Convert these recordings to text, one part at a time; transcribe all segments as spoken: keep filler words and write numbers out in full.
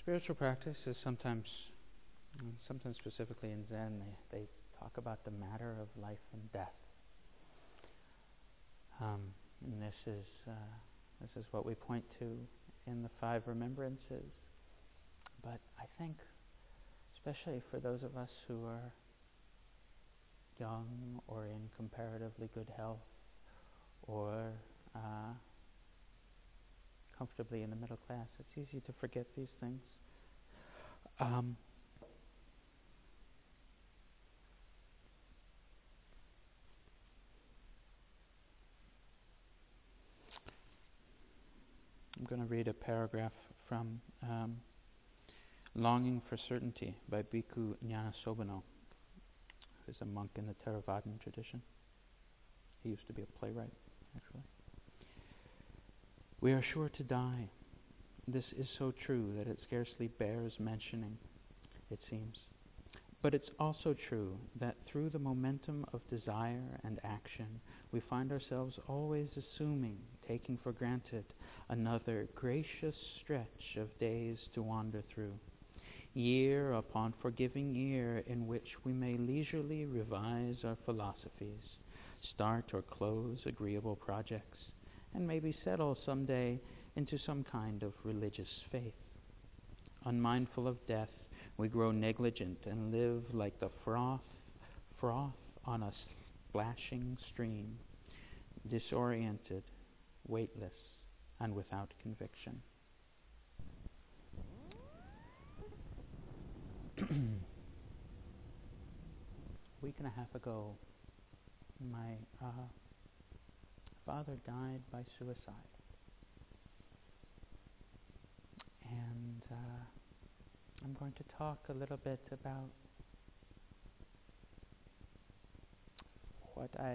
Spiritual practice is sometimes, sometimes specifically in Zen, they, they talk about the matter of life and death. Um, and this is uh, this is what we point to in the five remembrances. But I think, especially for those of us who are young or in comparatively good health, or uh, comfortably in the middle class, it's easy to forget these things. Um, I'm going to read a paragraph from um, Longing for Certainty by Bhikkhu Nyanasobano, who's a monk in the Theravadan tradition. He used to be a playwright, actually. We are sure to die. This is so true that it scarcely bears mentioning, it seems. But it's also true that through the momentum of desire and action, we find ourselves always assuming, taking for granted, another gracious stretch of days to wander through, year upon forgiving year in which we may leisurely revise our philosophies, start or close agreeable projects, and maybe settle someday into some kind of religious faith. Unmindful of death, we grow negligent and live like the froth, froth on a splashing stream, disoriented, weightless, and without conviction. A week and a half ago, my uh, father died by suicide. And uh, I'm going to talk a little bit about what I,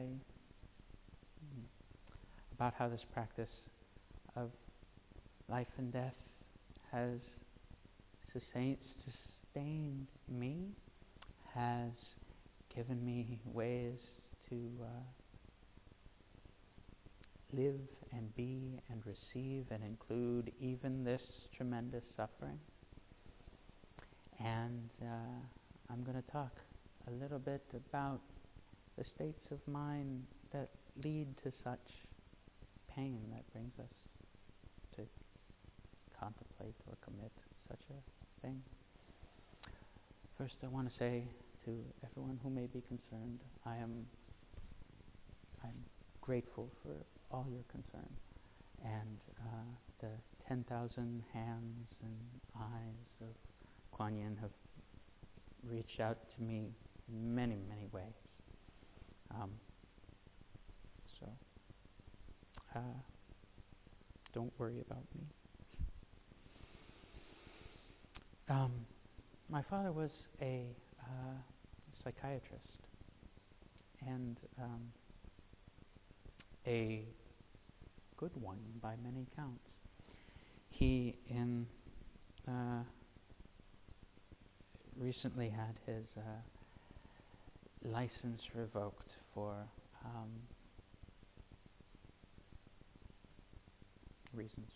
about how this practice of life and death has sustained, sustained me, has given me ways to uh, live and be and receive and include even this tremendous suffering. And uh, I'm going to talk a little bit about the states of mind that lead to such pain that brings us to contemplate or commit such a thing. First, I want to say to everyone who may be concerned, I am I'm grateful for all your concern, and uh, the ten thousand hands and eyes of Kuan Yin have reached out to me in many, many ways. Um, so, uh, don't worry about me. Um, my father was a uh, psychiatrist, and um, a good one by many counts. He in uh, recently had his uh, license revoked for um, reasons.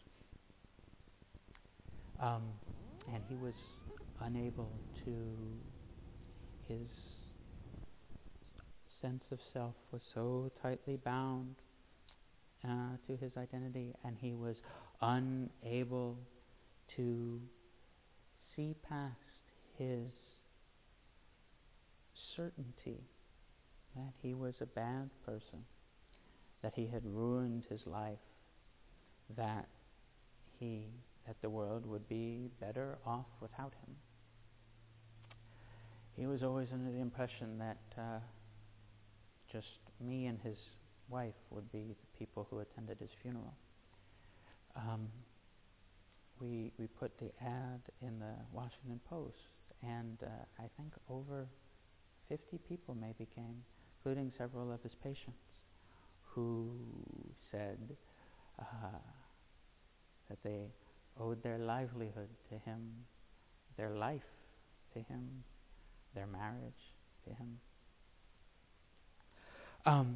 Um, and he was unable to, his sense of self was so tightly bound uh, to his identity, and he was unable to see past his certainty that he was a bad person, that he had ruined his life, that he that the world would be better off without him. He was always under the impression that uh, just me and his wife would be the people who attended his funeral. Um, we we put the ad in the Washington Post, and uh, I think over fifty people maybe came, including several of his patients, who said uh, that they owed their livelihood to him, their life to him, their marriage to him. Um,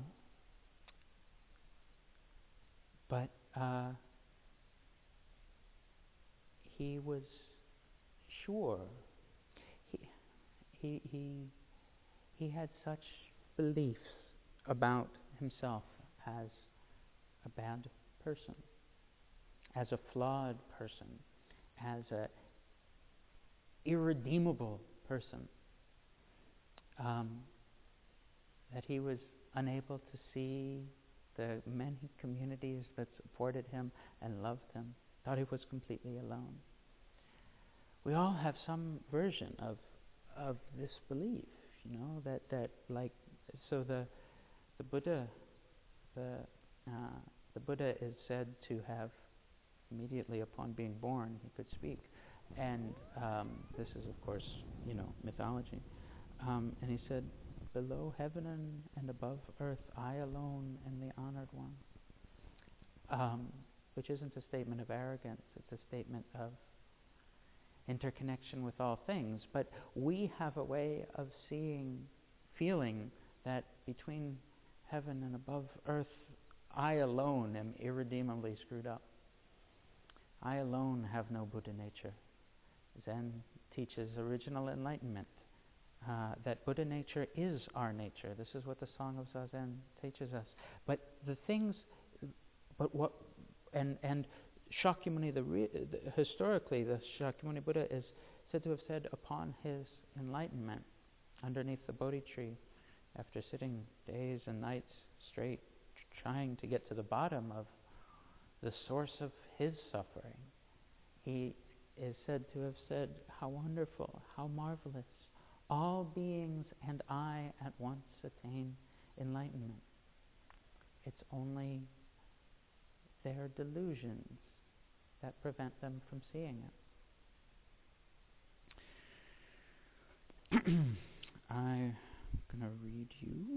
but uh, he was sure. He, he, he, he had such beliefs about himself as a bad person, as a flawed person, as a irredeemable person, um, that he was unable to see the many communities that supported him and loved him, thought he was completely alone. We all have some version of of this belief, you know, that, that like, so the the Buddha, the uh, the Buddha is said to have, immediately upon being born, he could speak. And um, this is, of course, you know, mythology. Um, and he said, below heaven and, and above earth, I alone am the honored one. Um, which isn't a statement of arrogance, it's a statement of interconnection with all things. But we have a way of seeing, feeling that between heaven and above earth, I alone am irredeemably screwed up. I alone have no Buddha nature. Zen teaches original enlightenment, uh, that Buddha nature is our nature. This is what the Song of Zazen teaches us. But the things, but what, and and Shakyamuni, the, re, the historically, the Shakyamuni Buddha is said to have said upon his enlightenment, underneath the Bodhi tree, after sitting days and nights straight, trying to get to the bottom of the source of his suffering, he is said to have said, how wonderful, how marvelous, all beings and I at once attain enlightenment. It's only their delusions that prevent them from seeing it. I'm going to read you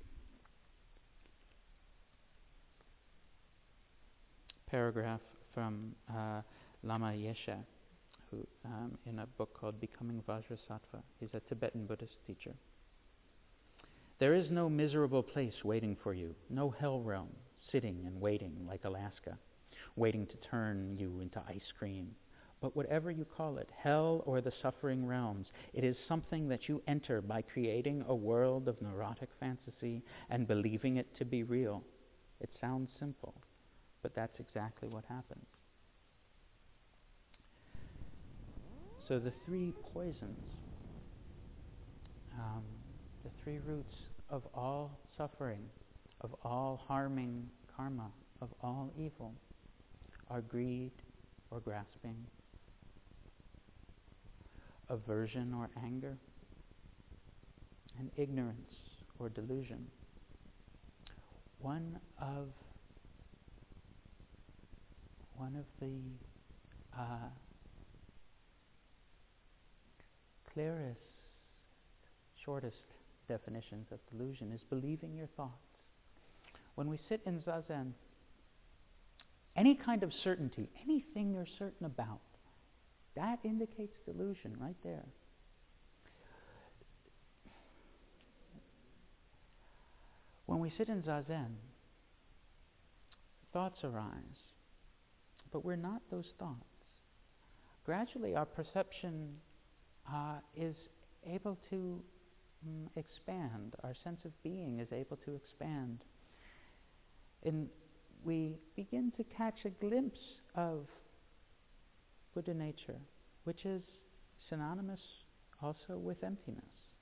a paragraph from uh, Lama Yeshe, who, um, in a book called Becoming Vajrasattva. He's a Tibetan Buddhist teacher. There is no miserable place waiting for you, no hell realm sitting and waiting like Alaska, waiting to turn you into ice cream. But whatever you call it, hell or the suffering realms, it is something that you enter by creating a world of neurotic fantasy and believing it to be real. It sounds simple, but that's exactly what happens. So the three poisons, um, the three roots of all suffering, of all harming karma, of all evil, are greed or grasping, aversion or anger, and ignorance or delusion. One of one of the uh, clearest, shortest definitions of delusion is believing your thoughts. When we sit in Zazen, any kind of certainty, anything you're certain about, that indicates delusion right there. When we sit in Zazen, thoughts arise, but we're not those thoughts. Gradually, our perception uh, is able to um, expand. Our sense of being is able to expand. And we begin to catch a glimpse of Buddha nature, which is synonymous also with emptiness.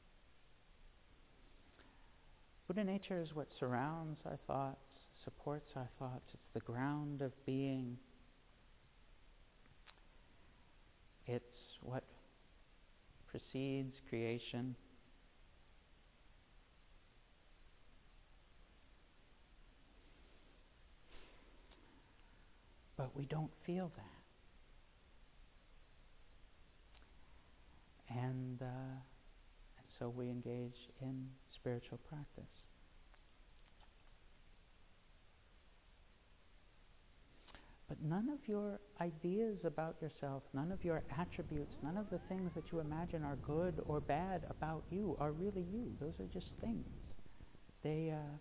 Buddha nature is what surrounds our thoughts, supports our thoughts. It's the ground of being. It's what precedes creation. But we don't feel that. And, uh, and so we engage in spiritual practice. But none of your ideas about yourself, none of your attributes, none of the things that you imagine are good or bad about you are really you. Those are just things. They, uh,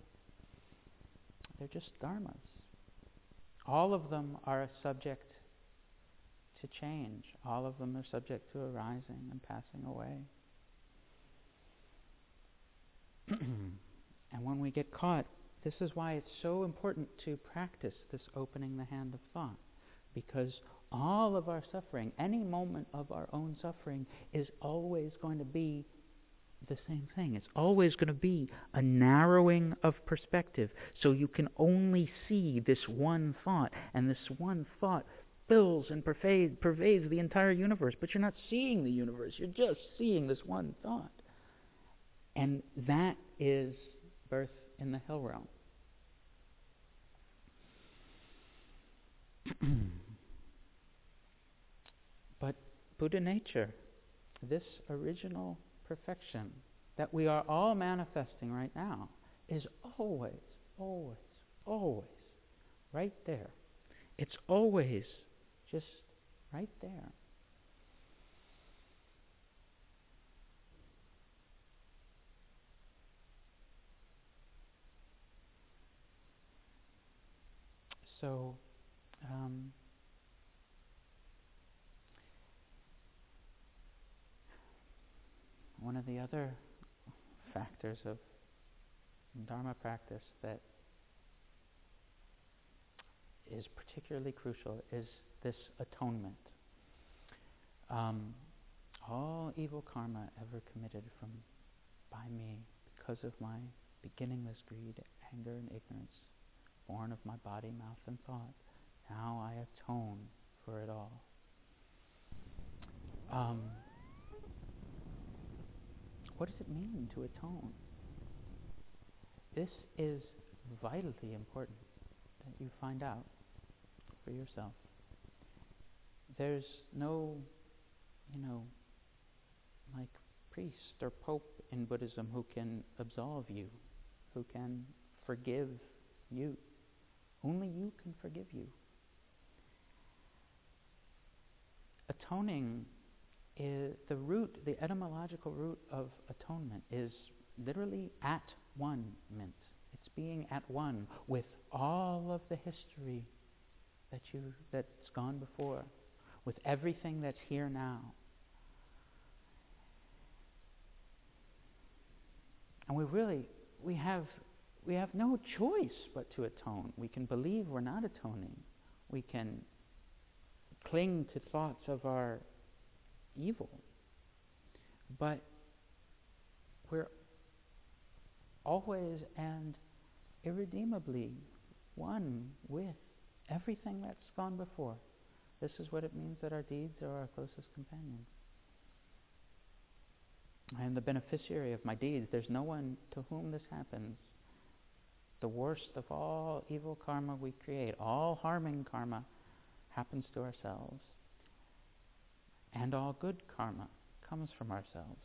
they're just dharmas. All of them are subject to change. All of them are subject to arising and passing away. And when we get caught, this is why it's so important to practice this opening the hand of thought. Because all of our suffering, any moment of our own suffering, is always going to be the same thing. It's always going to be a narrowing of perspective. So you can only see this one thought, and this one thought fills and pervades, pervades the entire universe. But you're not seeing the universe. You're just seeing this one thought. And that is birth in the hell realm. But Buddha nature, this original perfection that we are all manifesting right now, is always, always, always right there. It's always just right there. So, um, one of the other factors of Dharma practice that is particularly crucial is this atonement. Um, all evil karma ever committed from by me because of my beginningless greed, anger, and ignorance, born of my body, mouth, and thought, now I atone for it all. Um, what does it mean to atone? This is vitally important that you find out for yourself. There's no, you know, like priest or pope in Buddhism who can absolve you, who can forgive you. Only you can forgive you. Atoning is the root, the etymological root of atonement is literally at one-ment. It's being at one with all of the history that you that's gone before, with everything that's here now. And we really we have we have no choice but to atone. We can believe we're not atoning. We can cling to thoughts of our evil. But we're always and irredeemably one with everything that's gone before. This is what it means that our deeds are our closest companions. I am the beneficiary of my deeds. There's no one to whom this happens. The worst of all evil karma we create, all harming karma, happens to ourselves. And all good karma comes from ourselves.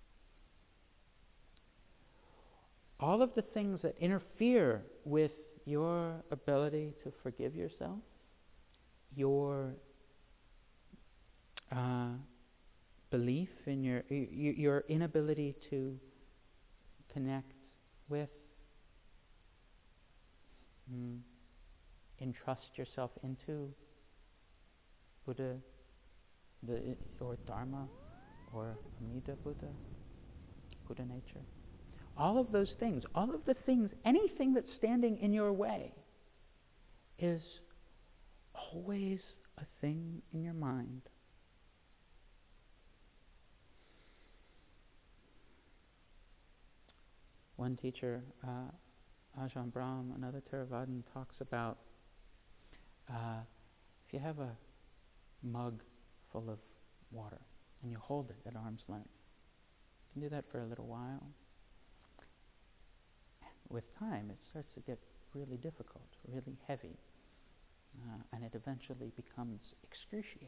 All of the things that interfere with your ability to forgive yourself, your uh, belief in your your inability to connect with, mm, entrust yourself into Buddha, the or Dharma, or Amida Buddha, Buddha nature. All of those things, all of the things, anything that's standing in your way is always a thing in your mind. One teacher, uh, Ajahn Brahm, another Theravadan, talks about uh, if you have a mug full of water and you hold it at arm's length, you can do that for a little while. With time, it starts to get really difficult, really heavy, uh, and it eventually becomes excruciating.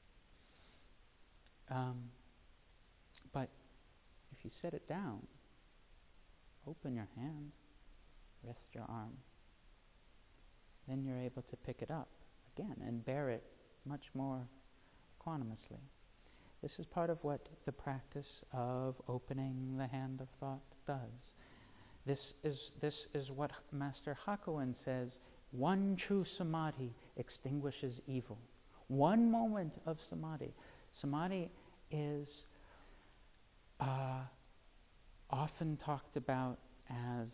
Um, but if you set it down, open your hand, rest your arm, then you're able to pick it up again and bear it much more equanimously. This is part of what the practice of opening the hand of thought does. This is this is what Master Hakuin says, one true samadhi extinguishes evil. One moment of samadhi. Samadhi is uh, often talked about as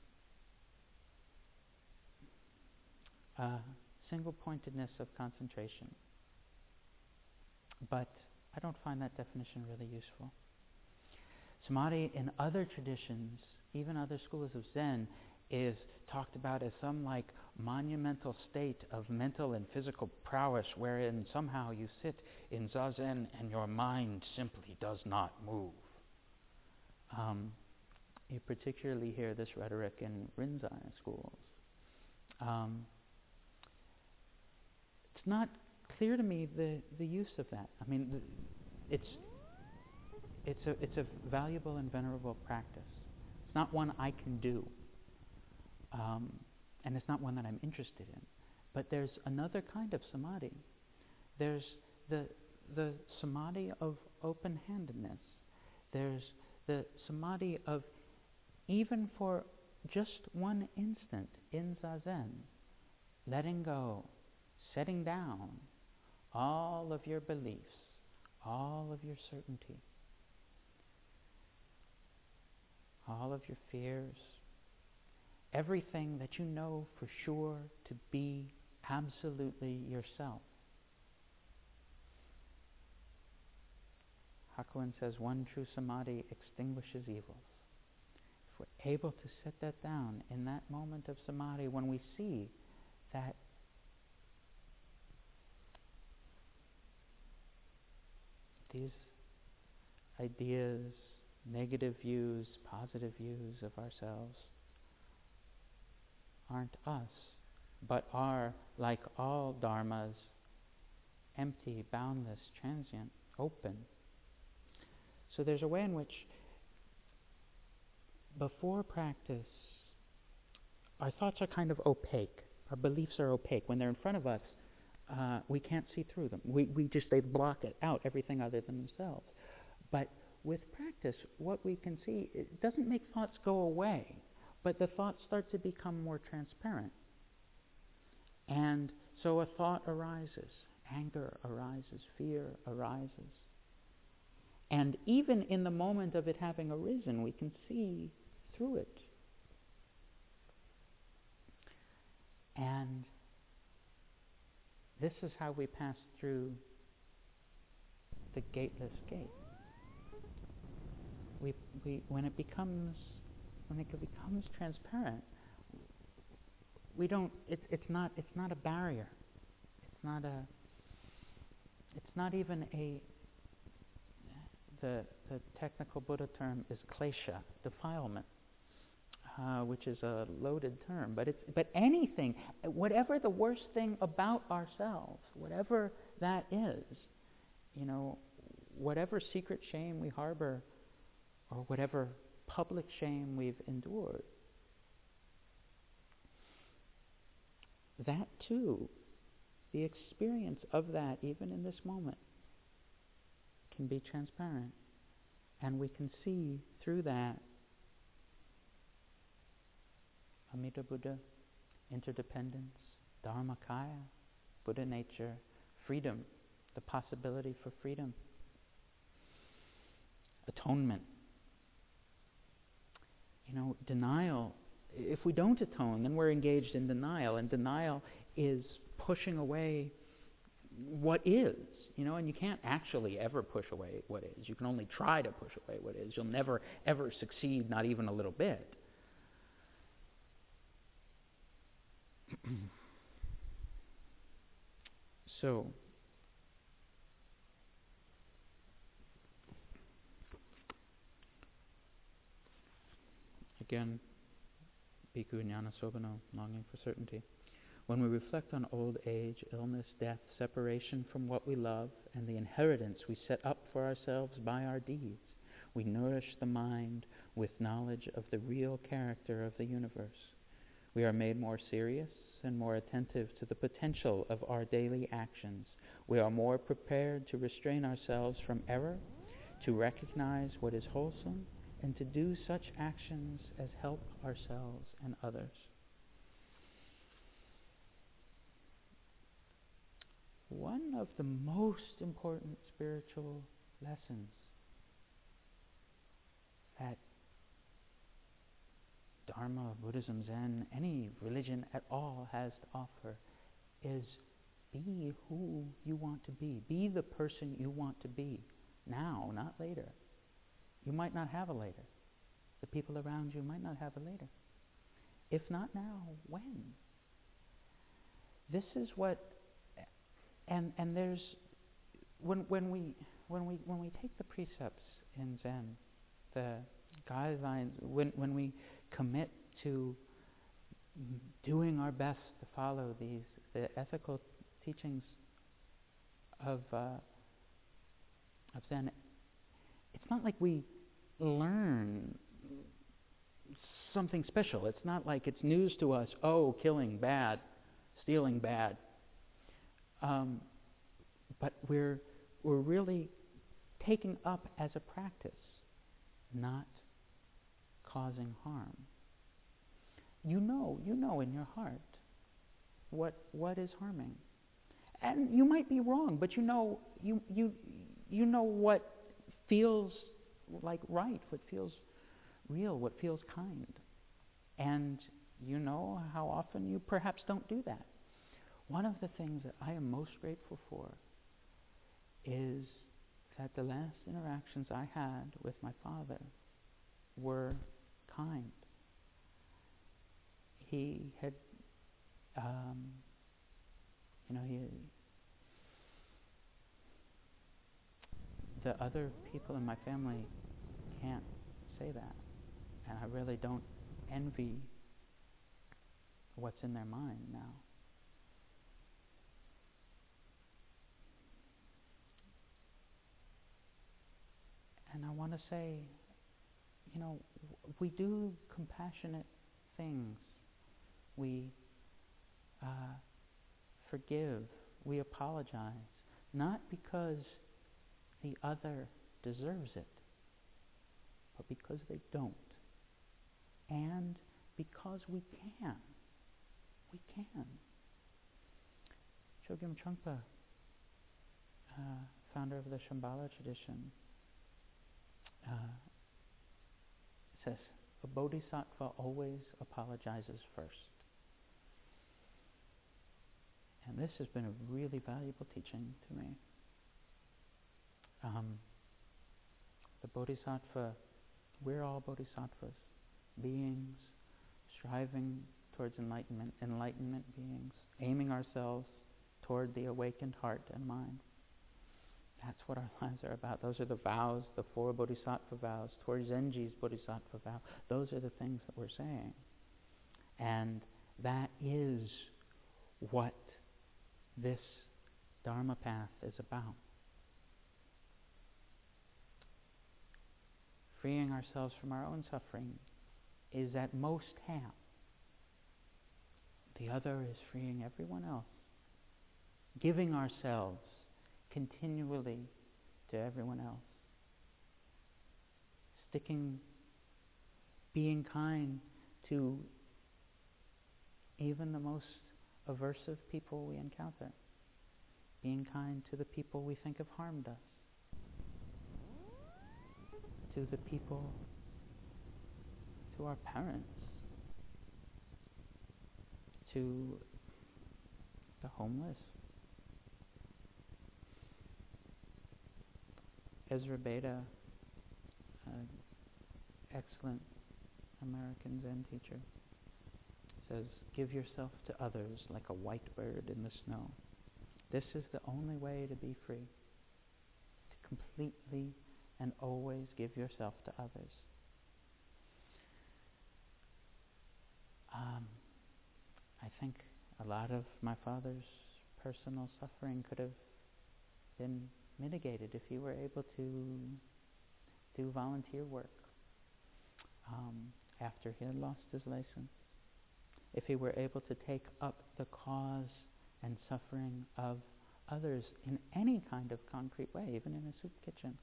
uh, single-pointedness of concentration. But I don't find that definition really useful. Samadhi in other traditions, even other schools of Zen, is talked about as some like monumental state of mental and physical prowess wherein somehow you sit in zazen and your mind simply does not move. Um, you particularly hear this rhetoric in Rinzai schools. Um, it's not clear to me the, the use of that. I mean, the, it's it's a it's a valuable and venerable practice. It's not one I can do, um, and it's not one that I'm interested in. But there's another kind of samadhi. There's the the samadhi of open-handedness. There's the samadhi of, even for just one instant in zazen, letting go, setting down all of your beliefs, all of your certainty, all of your fears, everything that you know for sure to be absolutely yourself. Hakuin says one true samadhi extinguishes evils. If we're able to set that down in that moment of samadhi, when we see that these ideas, negative views, positive views of ourselves aren't us, but are, like all dharmas, empty, boundless, transient, open. So there's a way in which, before practice, our thoughts are kind of opaque. Our beliefs are opaque. When they're in front of us, uh, we can't see through them. We, we just, they block it out, everything other than themselves. But with practice, what we can see, it doesn't make thoughts go away, but the thoughts start to become more transparent. And so a thought arises, anger arises, fear arises. And even in the moment of it having arisen, we can see through it. And this is how we pass through the gateless gate. We, we, when it becomes, when it becomes transparent, we don't. It's it's not. It's not a barrier. It's not a. It's not even a. The the technical Buddha term is klesha, defilement, uh, which is a loaded term. But it's but anything, whatever the worst thing about ourselves, whatever that is, you know, whatever secret shame we harbor, or whatever public shame we've endured, that too, the experience of that, even in this moment, can be transparent. And we can see through that Amida Buddha, interdependence, Dharmakaya, Buddha nature, freedom, the possibility for freedom, atonement. You know, denial, if we don't atone, then we're engaged in denial, and denial is pushing away what is, you know, and you can't actually ever push away what is. You can only try to push away what is. You'll never, ever succeed, not even a little bit. So, again, Bhikkhu Ñāṇasobano, longing for certainty. When we reflect on old age, illness, death, separation from what we love, and the inheritance we set up for ourselves by our deeds, we nourish the mind with knowledge of the real character of the universe. We are made more serious and more attentive to the potential of our daily actions. We are more prepared to restrain ourselves from error, to recognize what is wholesome, and to do such actions as help ourselves and others. one of the most important spiritual lessons that Dharma, Buddhism, Zen, any religion at all has to offer is be who you want to be. Be the person you want to be now, not later. You might not have a later. The people around you might not have a later. If not now, when? This is what, and and there's when when we when we when we take the precepts in Zen, the guidelines, when when we commit to doing our best to follow these the ethical teachings of uh, of Zen, it's not like we learn something special. It's not like it's news to us. Oh, killing bad, stealing bad. Um, but we're we're really taking up as a practice, not causing harm. You know, you know in your heart what what is harming, and you might be wrong, but you know you you you know what feels like right, what feels real, what feels kind, and you know how often you perhaps don't do that. One of the things that I am most grateful for is that the last interactions I had with my father were kind. He had, um, you know, he, the other people in my family can't say that, and I really don't envy what's in their mind now. And I want to say, you know, we do compassionate things. We uh, forgive. We apologize. Not because the other deserves it, but because they don't. And because we can. We can. Chogyam Trungpa, uh, founder of the Shambhala tradition, uh, says, a bodhisattva always apologizes first. And this has been a really valuable teaching to me. Um, the bodhisattva, we're all bodhisattvas, beings striving towards enlightenment, enlightenment beings, aiming ourselves toward the awakened heart and mind. That's what our lives are about. Those are the vows, the four bodhisattva vows, towards Zenji's bodhisattva vow. Those are the things that we're saying. And that is what this Dharma path is about. Freeing ourselves from our own suffering is at most half. The other is freeing everyone else. Giving ourselves continually to everyone else. Sticking, being kind to even the most aversive people we encounter. Being kind to the people we think have harmed us. To the people, to our parents, to the homeless. Ezra Beda, an excellent American Zen teacher, says, give yourself to others like a white bird in the snow. This is the only way to be free. To completely and always give yourself to others. Um, I think a lot of my father's personal suffering could have been mitigated if he were able to do volunteer work um, after he had lost his license. If he were able to take up the cause and suffering of others in any kind of concrete way, even in a soup kitchen.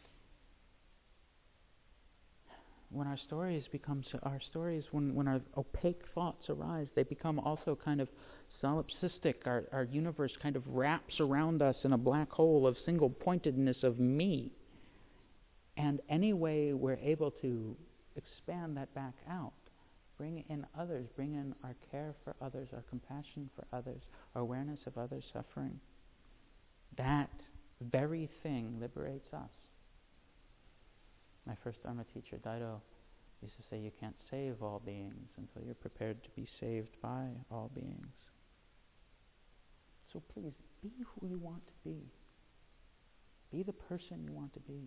When our stories become, so our stories, when, when our opaque thoughts arise, they become also kind of solipsistic. Our, our universe kind of wraps around us in a black hole of single pointedness of me. And any way we're able to expand that back out, bring in others, bring in our care for others, our compassion for others, our awareness of others' suffering, that very thing liberates us. My first Dharma teacher, Daido, used to say, you can't save all beings until you're prepared to be saved by all beings. So please, be who you want to be. Be the person you want to be.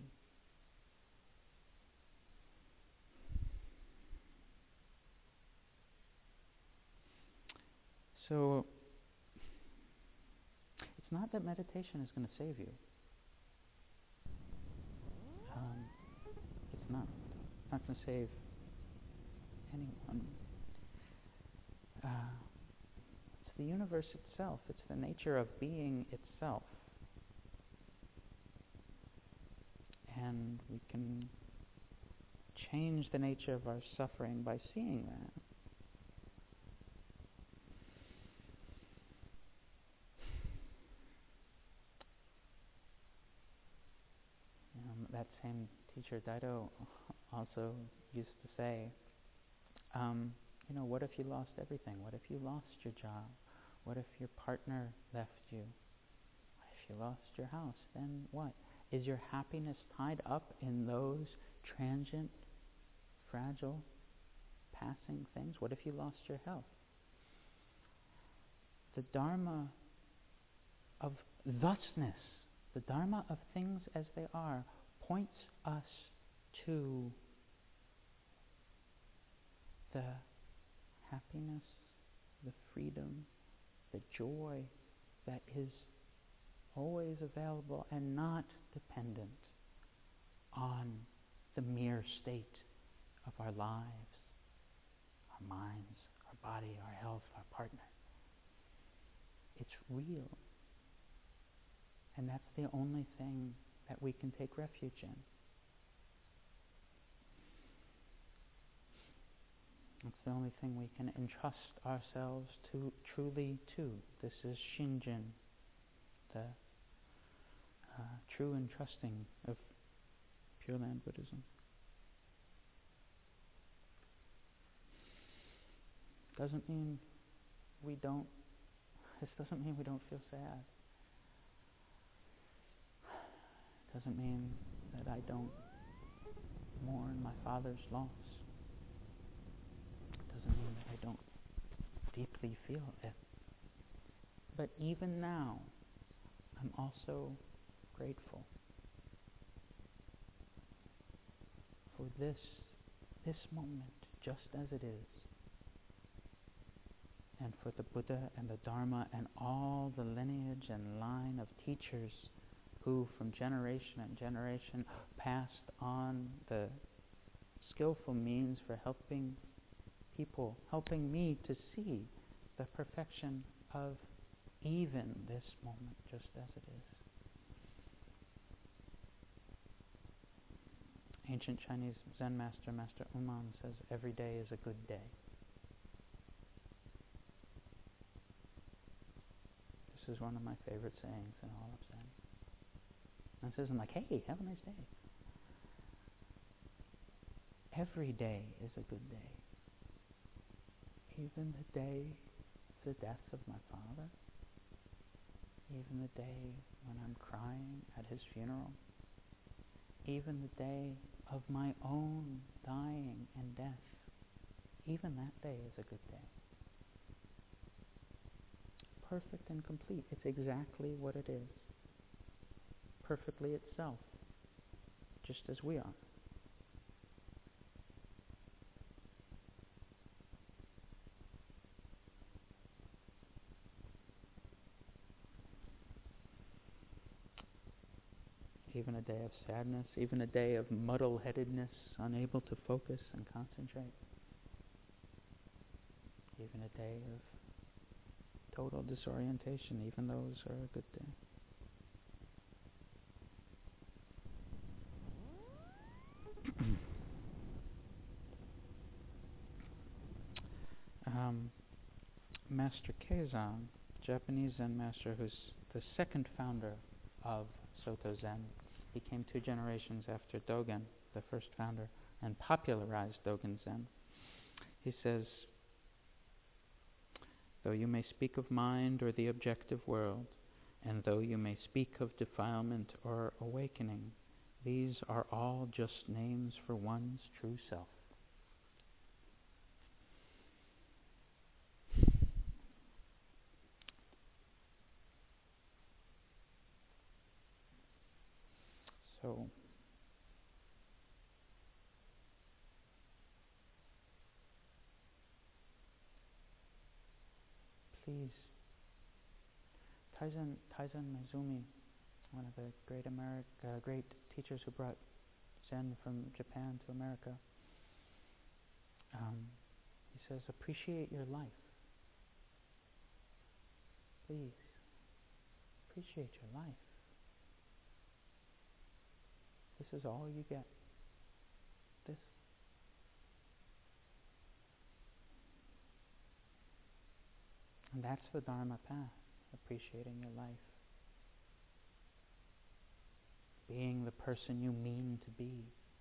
So, it's not that meditation is going to save you. Um, it's not. It's not going to save anyone. Uh, it's the universe itself. It's the nature of being itself. And we can change the nature of our suffering by seeing that. Um, that same teacher, Daido, also used to say, um, you know, what if you lost everything? What if you lost your job? What if your partner left you? What if you lost your house? Then what? Is your happiness tied up in those transient, fragile, passing things? What if you lost your health? The Dharma of thusness, the Dharma of things as they are, points us to the happiness, the freedom, the joy that is always available and not dependent on the mere state of our lives, our minds, our body, our health, our partner. It's real. And that's the only thing that we can take refuge in. It's the only thing we can entrust ourselves to truly to. This is Shinjin, the uh, true entrusting of Pure Land Buddhism. Doesn't mean we don't, this doesn't mean we don't feel sad. Doesn't mean that I don't mourn my father's loss. Doesn't mean that I don't deeply feel it. But even now, I'm also grateful for this, this moment, just as it is, and for the Buddha and the Dharma and all the lineage and line of teachers who from generation and generation passed on the skillful means for helping people, helping me to see the perfection of even this moment, just as it is. Ancient Chinese Zen master, Master Uman, says every day is a good day. This is one of my favorite sayings in all of Zen. And it says, I'm like, hey, have a nice day. Every day is a good day. Even the day of the death of my father. Even the day when I'm crying at his funeral. Even the day of my own dying and death. Even that day is a good day. Perfect and complete. It's exactly what it is. Perfectly itself. Just as we are. Even a day of sadness, even a day of muddle-headedness, unable to focus and concentrate. Even a day of total disorientation, even those are a good day. um, Master Keizan, Japanese Zen master who's the second founder of Soto Zen. He came two generations after Dogen, the first founder, and popularized Dogen Zen. He says, though you may speak of mind or the objective world, and though you may speak of defilement or awakening, these are all just names for one's true self. So, please, Taizen, Taizen Maezumi, one of the great Ameri- uh, great teachers who brought Zen from Japan to America, um, he says, appreciate your life. Please, appreciate your life. This is all you get. This. And that's the Dharma path, appreciating your life. Being the person you mean to be.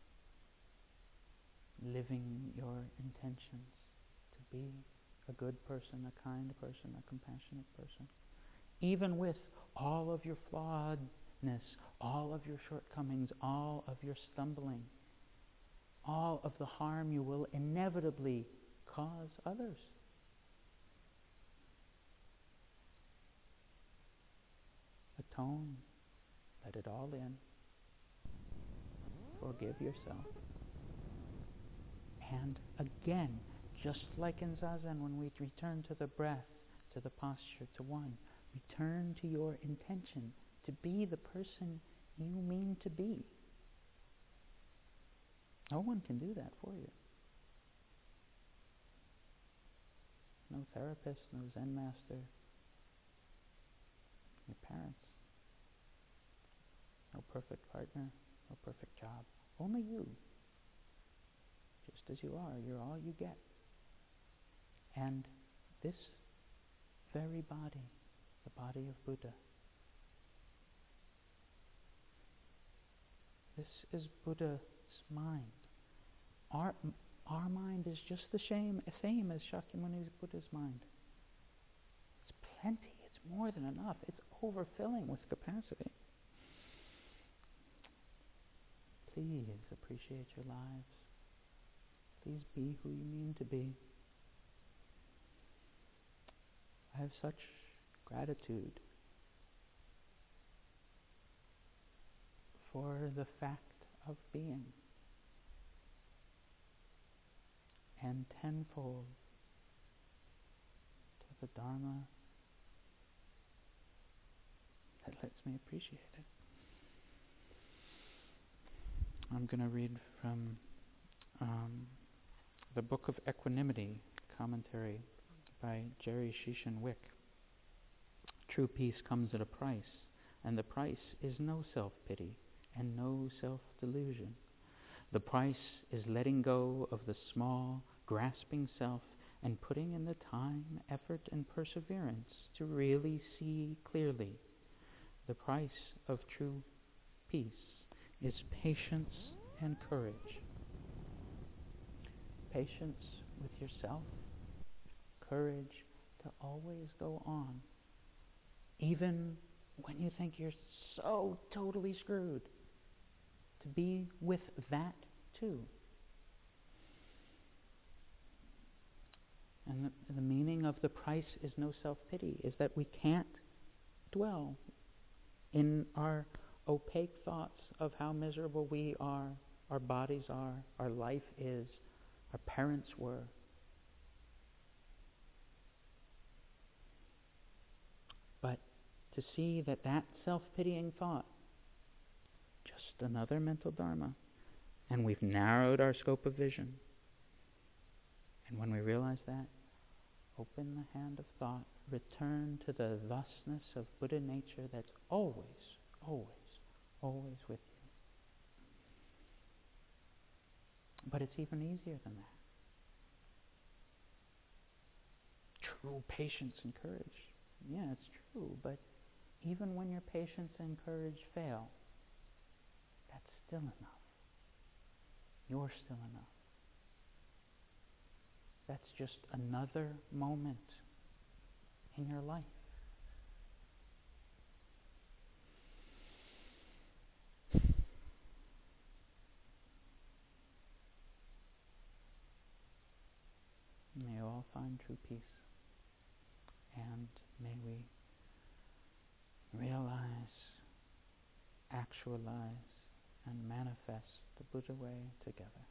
Living your intentions to be a good person, a kind person, a compassionate person. Even with all of your flawedness, all of your shortcomings, all of your stumbling, all of the harm you will inevitably cause others. Atone, let it all in. Forgive yourself. And again, just like in Zazen, when we return to the breath, to the posture, to one, return to your intention to be the person you mean to be. No one can do that for you. No therapist, no Zen master, your parents. No perfect partner, no perfect job. Only you. Just as you are, you're all you get. And this very body, the body of Buddha, this is Buddha's mind. Our, our mind is just the same, same as Shakyamuni Buddha's mind. It's plenty, it's more than enough, it's overfilling with capacity. Please appreciate your lives. Please be who you mean to be. I have such gratitude for the fact of being, and tenfold to the Dharma that lets me appreciate it. I'm going to read from um, the Book of Equanimity, commentary by Jerry Shishin Wick. True peace comes at a price, and the price is no self-pity and no self-delusion. The price is letting go of the small, grasping self and putting in the time, effort, and perseverance to really see clearly. The price of true peace is patience and courage. Patience with yourself, courage to always go on, even when you think you're so totally screwed, to be with that too. And the, the meaning of the price is no self-pity is that we can't dwell in our opaque thoughts of how miserable we are, our bodies are, our life is, our parents were. But to see that that self-pitying thought, just another mental dharma, and we've narrowed our scope of vision. And when we realize that, open the hand of thought, return to the thusness of Buddha nature that's always, always, always with you. But it's even easier than that. oh, patience and courage. Yeah, it's true, but even when your patience and courage fail, that's still enough. You're still enough. That's just another moment in your life. May you all find true peace, and may we realize, actualize, and manifest the Buddha way together.